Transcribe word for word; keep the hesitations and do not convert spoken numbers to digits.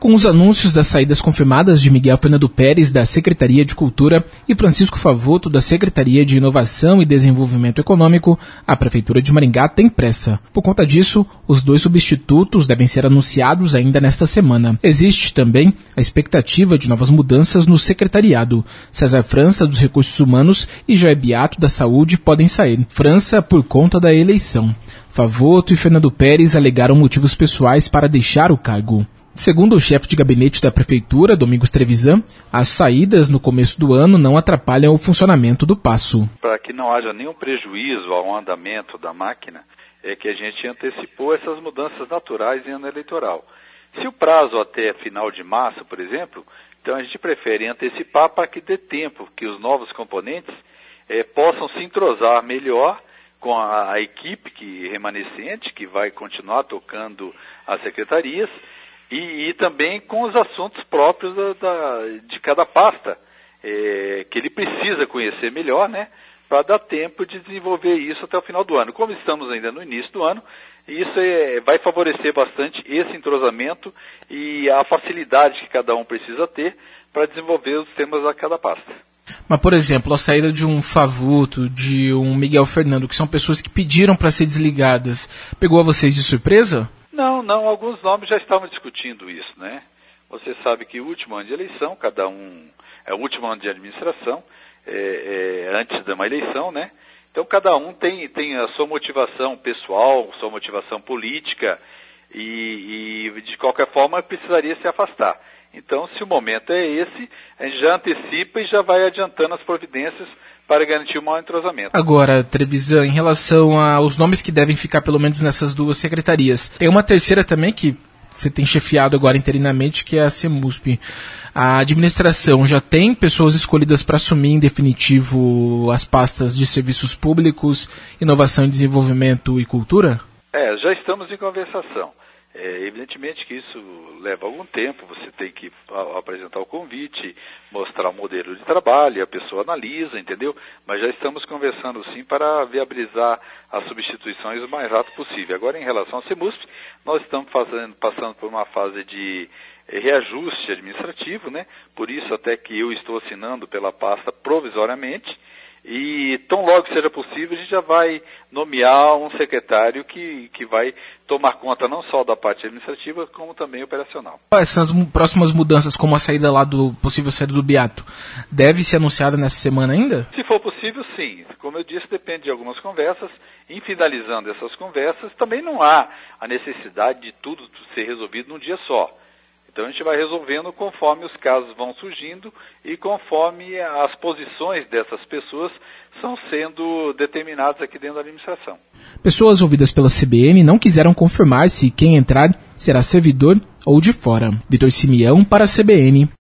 Com os anúncios das saídas confirmadas de Miguel Fernando Pérez, da Secretaria de Cultura, e Francisco Favoto, da Secretaria de Inovação e Desenvolvimento Econômico, a Prefeitura de Maringá tem pressa. Por conta disso, os dois substitutos devem ser anunciados ainda nesta semana. Existe também a expectativa de novas mudanças no secretariado. César França, dos Recursos Humanos, e Joé Beato, da Saúde, podem sair. França, por conta da eleição. Favoto e Fernando Pérez alegaram motivos pessoais para deixar o cargo. Segundo o chefe de gabinete da Prefeitura, Domingos Trevisan, as saídas no começo do ano não atrapalham o funcionamento do paço. Para que não haja nenhum prejuízo ao andamento da máquina, é que a gente antecipou essas mudanças naturais em ano eleitoral. Se o prazo até final de março, por exemplo, então a gente prefere antecipar para que dê tempo que os novos componentes eh, possam se entrosar melhor com a, a equipe que, remanescente, que vai continuar tocando as secretarias, E, e também com os assuntos próprios da, da, de cada pasta, é, que ele precisa conhecer melhor, né, para dar tempo de desenvolver isso até o final do ano. Como estamos ainda no início do ano, isso é, vai favorecer bastante esse entrosamento e a facilidade que cada um precisa ter para desenvolver os temas a cada pasta. Mas, por exemplo, a saída de um Favoto, de um Miguel Fernando, que são pessoas que pediram para ser desligadas, pegou a vocês de surpresa? Não, não, alguns nomes já estavam discutindo isso, né? Você sabe que o último ano de eleição, cada um, é o último ano de administração, é, é, antes de uma eleição, né? Então cada um tem, tem a sua motivação pessoal, sua motivação política e, e de qualquer forma precisaria se afastar. Então, se o momento é esse, a gente já antecipa e já vai adiantando as providências para garantir o maior entrosamento. Agora, Trevisan, em relação aos nomes que devem ficar pelo menos nessas duas secretarias, tem uma terceira também que você tem chefiado agora interinamente, que é a CEMUSP. A administração já tem pessoas escolhidas para assumir em definitivo as pastas de serviços públicos, inovação e desenvolvimento e cultura? É, já estamos em conversação. É, evidentemente que isso leva algum tempo, você tem que a, apresentar o convite, mostrar o modelo de trabalho, a pessoa analisa, entendeu? Mas já estamos conversando sim para viabilizar as substituições o mais rápido possível. Agora, em relação ao CEMUSP, nós estamos fazendo, passando por uma fase de eh, reajuste administrativo, né? Por isso até que eu estou assinando pela pasta provisoriamente. E tão logo seja possível, a gente já vai nomear um secretário que, que vai tomar conta não só da parte administrativa, como também operacional. Essas próximas mudanças, como a saída lá do possível saída do Beato, deve ser anunciada nessa semana ainda? Se for possível, sim. Como eu disse, depende de algumas conversas. Em finalizando essas conversas, também não há a necessidade de tudo ser resolvido num dia só. Então a gente vai resolvendo conforme os casos vão surgindo e conforme as posições dessas pessoas são sendo determinadas aqui dentro da administração. Pessoas ouvidas pela C B N não quiseram confirmar se quem entrar será servidor ou de fora. Vitor Simeão para a C B N.